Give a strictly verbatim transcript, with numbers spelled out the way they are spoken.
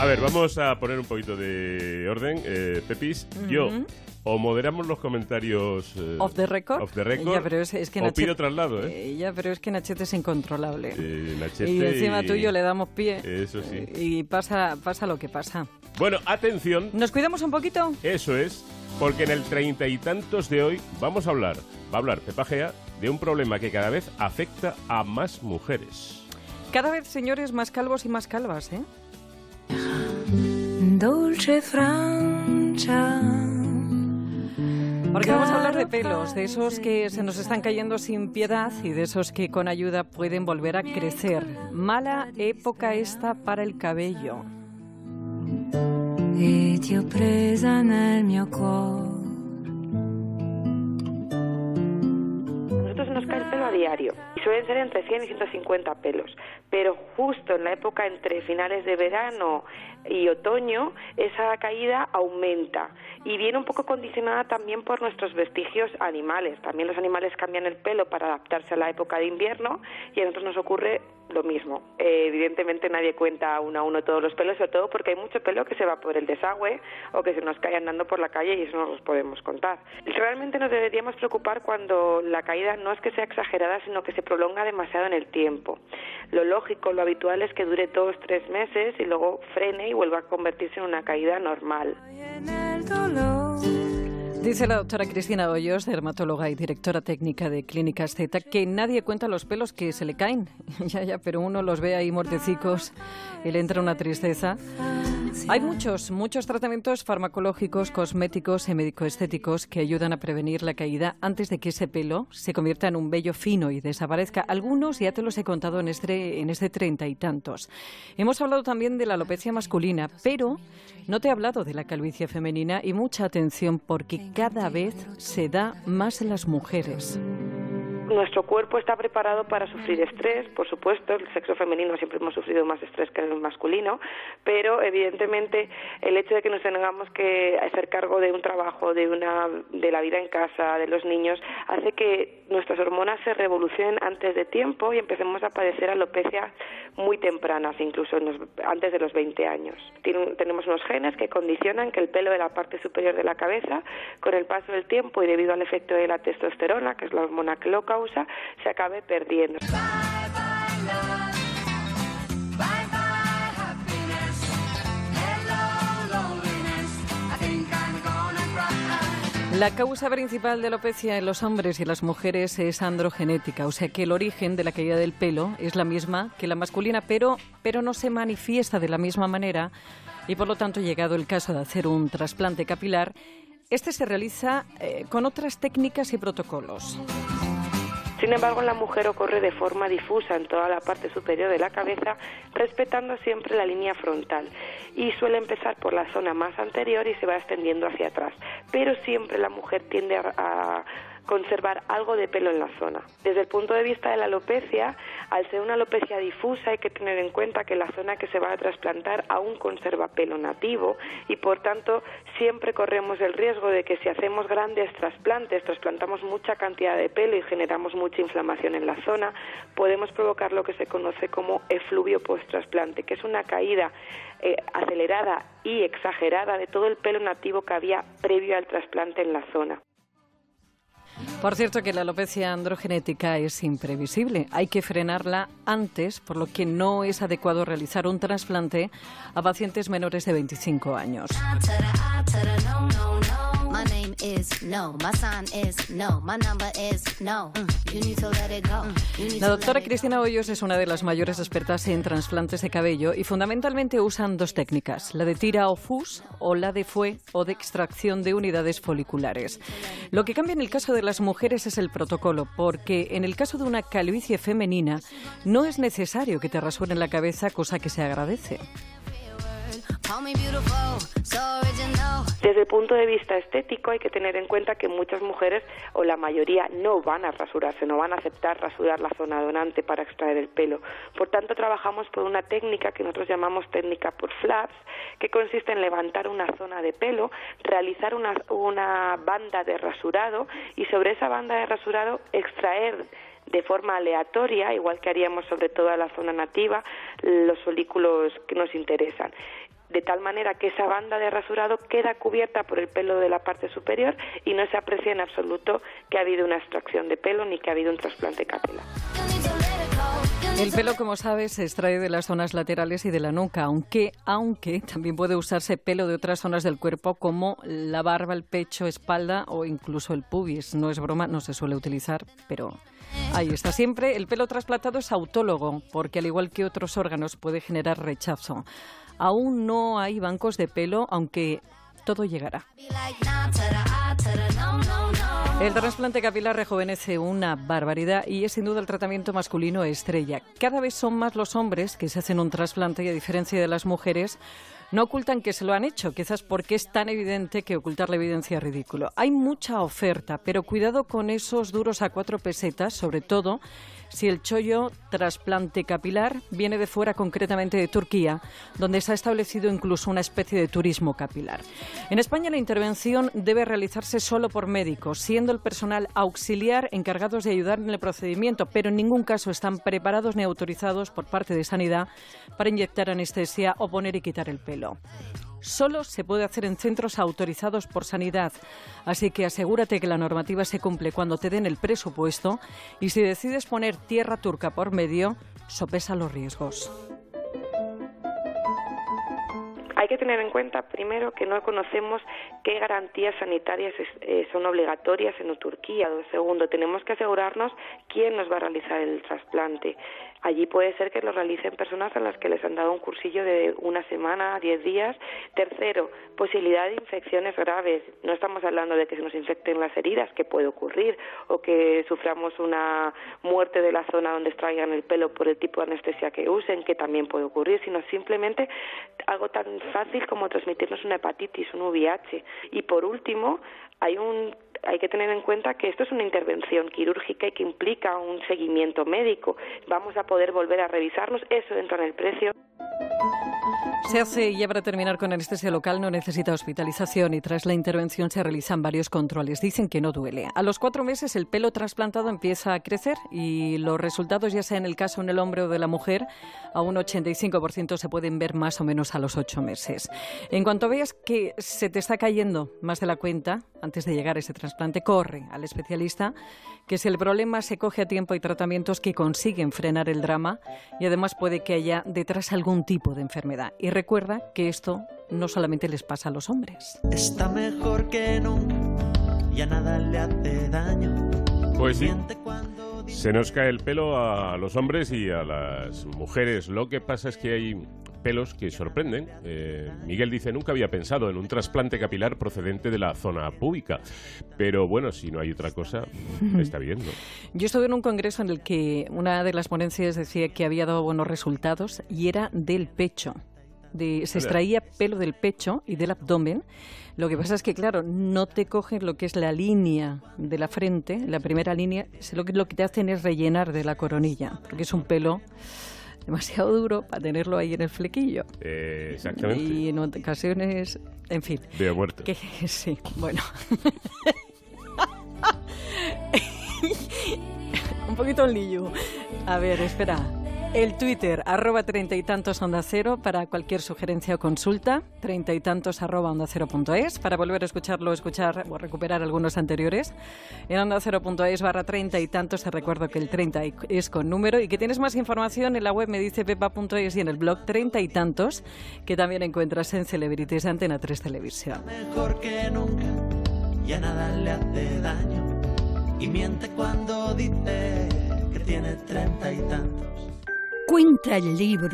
A ver, vamos a poner un poquito de orden. Eh, Pepis, uh-huh. yo... O moderamos los comentarios... Eh, off the record. Off the record ya, pero es, es que o Nachete, pido traslado, ¿eh? eh Ya, pero es que Nachete es incontrolable. Eh, Nachete y encima y... tuyo le damos pie. Eso sí. Eh, y pasa, pasa lo que pasa. Bueno, atención. ¿Nos cuidamos un poquito? Eso es, porque en el treinta y tantos de hoy vamos a hablar, va a hablar Pepa Gea, de un problema que cada vez afecta a más mujeres. Cada vez, señores, más calvos y más calvas, ¿eh? Dolce Francia. Porque vamos a hablar de pelos, de esos que se nos están cayendo sin piedad y de esos que con ayuda pueden volver a crecer. Mala época esta para el cabello. E ti ho presa nel mio cuore. Nosotros nos cae el pelo a diario y suelen ser entre cien y ciento cincuenta pelos, pero justo en la época entre finales de verano y otoño esa caída aumenta y viene un poco condicionada también por nuestros vestigios animales. También los animales cambian el pelo para adaptarse a la época de invierno y a nosotros nos ocurre lo mismo. Eh, evidentemente nadie cuenta uno a uno todos los pelos, sobre todo porque hay mucho pelo que se va por el desagüe o que se nos cae andando por la calle y eso no los podemos contar. Realmente nos deberíamos preocupar cuando la caída no es que sea exagerada, sino que se prolonga demasiado en el tiempo. Lo lógico, lo habitual es que dure dos, tres meses y luego frene y vuelva a convertirse en una caída normal. Dice la doctora Cristina Hoyos, dermatóloga y directora técnica de Clínicas Z, que nadie cuenta los pelos que se le caen. ya, ya, pero uno los ve ahí mordecicos y le entra una tristeza. Hay muchos, muchos tratamientos farmacológicos, cosméticos y médico-estéticos que ayudan a prevenir la caída antes de que ese pelo se convierta en un vello fino y desaparezca. Algunos ya te los he contado en este, en este treinta y tantos. Hemos hablado también de la alopecia masculina, pero no te he hablado de la calvicie femenina y mucha atención porque cada vez se da más en las mujeres. Nuestro cuerpo está preparado para sufrir estrés, por supuesto, el sexo femenino siempre hemos sufrido más estrés que el masculino, pero evidentemente el hecho de que nos tengamos que hacer cargo de un trabajo, de una de la vida en casa, de los niños, hace que nuestras hormonas se revolucionen antes de tiempo y empecemos a padecer alopecia muy tempranas, incluso en los, antes de los veinte años. Tien, tenemos unos genes que condicionan que el pelo de la parte superior de la cabeza, con el paso del tiempo y debido al efecto de la testosterona, que es la hormona que lo causa, se acabe perdiendo. La causa principal de alopecia en los hombres y las mujeres es androgenética, o sea que el origen de la caída del pelo es la misma que la masculina, pero, pero no se manifiesta de la misma manera y por lo tanto, llegado el caso de hacer un trasplante capilar, este se realiza eh, con otras técnicas y protocolos. Sin embargo, en la mujer ocurre de forma difusa en toda la parte superior de la cabeza, respetando siempre la línea frontal y suele empezar por la zona más anterior y se va extendiendo hacia atrás, pero siempre la mujer tiende a, a conservar algo de pelo en la zona. Desde el punto de vista de la alopecia, al ser una alopecia difusa hay que tener en cuenta que la zona que se va a trasplantar aún conserva pelo nativo y por tanto siempre corremos el riesgo de que si hacemos grandes trasplantes, trasplantamos mucha cantidad de pelo y generamos mucha inflamación en la zona, podemos provocar lo que se conoce como efluvio post-trasplante, que es una caída eh, acelerada y exagerada de todo el pelo nativo que había previo al trasplante en la zona. Por cierto que la alopecia androgenética es imprevisible. Hay que frenarla antes, por lo que no es adecuado realizar un trasplante a pacientes menores de veinticinco años. La doctora Cristina Hoyos es una de las mayores expertas en trasplantes de cabello y fundamentalmente usan dos técnicas, la de tira o fus o la de fue o de extracción de unidades foliculares. Lo que cambia en el caso de las mujeres es el protocolo, porque en el caso de una calvicie femenina no es necesario que te rasuren la cabeza, cosa que se agradece. Desde el punto de vista estético hay que tener en cuenta que muchas mujeres, o la mayoría, no van a rasurarse, no van a aceptar rasurar la zona donante para extraer el pelo. Por tanto, trabajamos por una técnica que nosotros llamamos técnica por flaps, que consiste en levantar una zona de pelo, realizar una, una banda de rasurado y sobre esa banda de rasurado extraer de forma aleatoria, igual que haríamos sobre toda la zona nativa, los folículos que nos interesan. de tal manera que esa banda de rasurado queda cubierta por el pelo de la parte superior y no se aprecia en absoluto que ha habido una extracción de pelo ni que ha habido un trasplante capilar. El pelo, como sabes, se extrae de las zonas laterales y de la nuca, aunque, aunque también puede usarse pelo de otras zonas del cuerpo como la barba, el pecho, espalda o incluso el pubis. No es broma, no se suele utilizar, pero ahí está. Siempre el pelo trasplantado es autólogo, porque al igual que otros órganos puede generar rechazo. Aún no hay bancos de pelo, aunque todo llegará. El trasplante capilar rejuvenece una barbaridad y es sin duda el tratamiento masculino estrella. Cada vez son más los hombres que se hacen un trasplante y, a diferencia de las mujeres, no ocultan que se lo han hecho, quizás porque es tan evidente que ocultar la evidencia es ridículo. Hay mucha oferta, pero cuidado con esos duros a cuatro pesetas, sobre todo si el chollo trasplante capilar viene de fuera, concretamente de Turquía, donde se ha establecido incluso una especie de turismo capilar. En España la intervención debe realizarse solo por médicos, siendo el personal auxiliar encargados de ayudar en el procedimiento, pero en ningún caso están preparados ni autorizados por parte de Sanidad para inyectar anestesia o poner y quitar el pelo. Solo se puede hacer en centros autorizados por Sanidad, así que asegúrate que la normativa se cumple cuando te den el presupuesto y si decides poner tierra turca por medio, sopesa los riesgos. Hay que tener en cuenta, primero, que no conocemos qué garantías sanitarias eh, son obligatorias en Turquía. Segundo, tenemos que asegurarnos quién nos va a realizar el trasplante. Allí puede ser que lo realicen personas a las que les han dado un cursillo de una semana, diez días. Tercero, posibilidad de infecciones graves. No estamos hablando de que se nos infecten las heridas, que puede ocurrir, o que suframos una muerte de la zona donde extraigan el pelo por el tipo de anestesia que usen, que también puede ocurrir, sino simplemente algo tan fácil como transmitirnos una hepatitis, un V I H. Y por último, hay un hay que tener en cuenta que esto es una intervención quirúrgica y que implica un seguimiento médico. Vamos a poder volver a revisarnos, eso entra en el precio. Se hace, y ya para terminar, con anestesia local, no necesita hospitalización y tras la intervención se realizan varios controles. Dicen que no duele. A los cuatro meses el pelo trasplantado empieza a crecer y los resultados, ya sea en el caso en el hombre o de la mujer, a un ochenta y cinco por ciento se pueden ver más o menos a los ocho meses. En cuanto veas que se te está cayendo más de la cuenta, antes de llegar a ese trasplante, corre al especialista, que si el problema se coge a tiempo hay tratamientos que consiguen frenar el drama y además puede que haya detrás algún tipo de enfermedad. Y recuerda que esto no solamente les pasa a los hombres. Está mejor que nunca, ya nada le hace daño. Pues sí, se nos cae el pelo a los hombres y a las mujeres. Lo que pasa es que hay pelos que sorprenden. Eh, Miguel dice, nunca había pensado en un trasplante capilar procedente de la zona púbica. Pero bueno, si no hay otra cosa, está bien, ¿no? Yo estuve en un congreso en el que una de las ponencias decía que había dado buenos resultados y era del pecho. De, se extraía pelo del pecho y del abdomen. Lo que pasa es que, claro, no te cogen lo que es la línea de la frente, la primera línea, lo que, lo que te hacen es rellenar de la coronilla, porque es un pelo demasiado duro para tenerlo ahí en el flequillo. Eh, exactamente. Y en ocasiones, en fin. De muerte. Que, sí, bueno. Un poquito el lío. A ver, espera. El Twitter, arroba treinta y tantos onda cero, para cualquier sugerencia o consulta, treinta y tantos arroba onda cero punto es, para volver a escucharlo, escuchar o recuperar algunos anteriores. En onda cero punto es barra treinta y tantos, te recuerdo que el treinta es con número y que tienes más información en la web medicepepa punto es y en el blog treinta y tantos, que también encuentras en Celebrities de Antena tres Televisión. Mejor que nunca, ya nada le hace daño y miente cuando dice que tiene treinta y tantos. Cuenta el libro